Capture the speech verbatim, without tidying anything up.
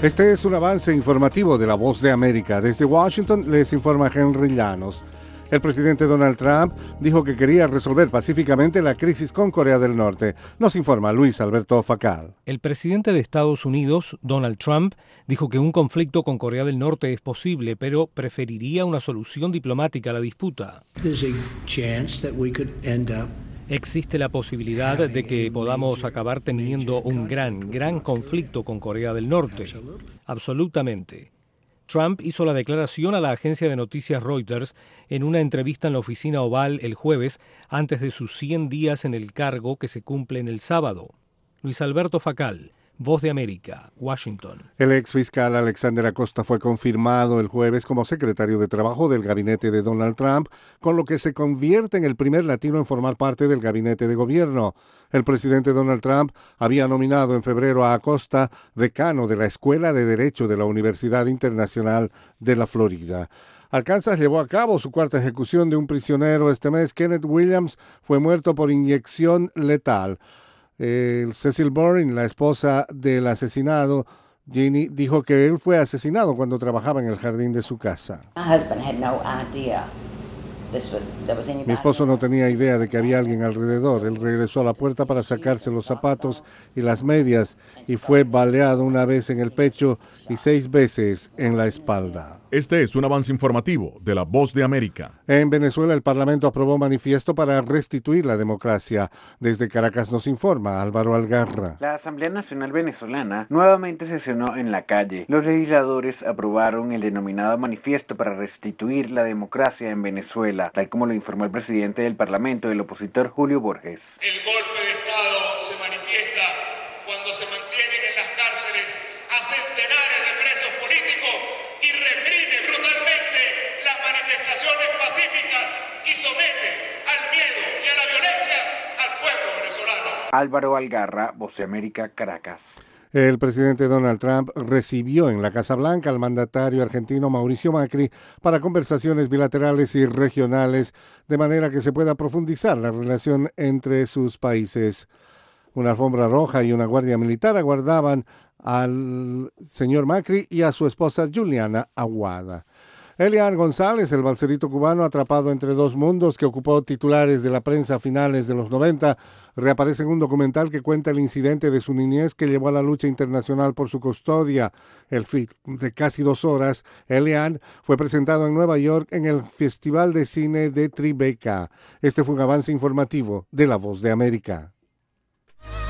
Este es un avance informativo de La Voz de América. Desde Washington les informa Henry Llanos. El presidente Donald Trump dijo que quería resolver pacíficamente la crisis con Corea del Norte. Nos informa Luis Alberto Facal. El presidente de Estados Unidos, Donald Trump, dijo que un conflicto con Corea del Norte es posible, pero preferiría una solución diplomática a la disputa. Existe la posibilidad de que podamos acabar teniendo un gran, gran conflicto con Corea del Norte. Absolutamente. Trump hizo la declaración a la agencia de noticias Reuters en una entrevista en la oficina Oval el jueves, antes de sus cien días en el cargo que se cumplen el sábado. Luis Alberto Facal, Voz de América, Washington. El ex fiscal Alexander Acosta fue confirmado el jueves como secretario de Trabajo del gabinete de Donald Trump, con lo que se convierte en el primer latino en formar parte del gabinete de gobierno. El presidente Donald Trump había nominado en febrero a Acosta decano de la Escuela de Derecho de la Universidad Internacional de la Florida. Arkansas llevó a cabo su cuarta ejecución de un prisionero este mes. Kenneth Williams fue muerto por inyección letal. Eh, Cecil Boring, la esposa del asesinado, Ginny, dijo que él fue asesinado cuando trabajaba en el jardín de su casa. Mi esposo no tenía idea de que había alguien alrededor. Él regresó a la puerta para sacarse los zapatos y las medias y fue baleado una vez en el pecho y seis veces en la espalda. Este es un avance informativo de La Voz de América. En Venezuela, el Parlamento aprobó manifiesto para restituir la democracia. Desde Caracas nos informa Álvaro Algarra. La Asamblea Nacional Venezolana nuevamente sesionó en la calle. Los legisladores aprobaron el denominado manifiesto para restituir la democracia en Venezuela, tal como lo informó el presidente del Parlamento, el opositor Julio Borges. El golpe de Estado se manifiesta cuando se mantienen en las cárceles a centenares de presos políticos y reprime brutalmente las manifestaciones pacíficas y somete al miedo y a la violencia al pueblo venezolano. Álvaro Algarra, Voz de América, Caracas. El presidente Donald Trump recibió en la Casa Blanca al mandatario argentino Mauricio Macri para conversaciones bilaterales y regionales, de manera que se pueda profundizar la relación entre sus países. Una alfombra roja y una guardia militar aguardaban al señor Macri y a su esposa Juliana Aguada. Elian González, el balserito cubano atrapado entre dos mundos que ocupó titulares de la prensa a finales de los noventa, reaparece en un documental que cuenta el incidente de su niñez que llevó a la lucha internacional por su custodia. El film de casi dos horas, Elian, fue presentado en Nueva York en el Festival de Cine de Tribeca. Este fue un avance informativo de La Voz de América.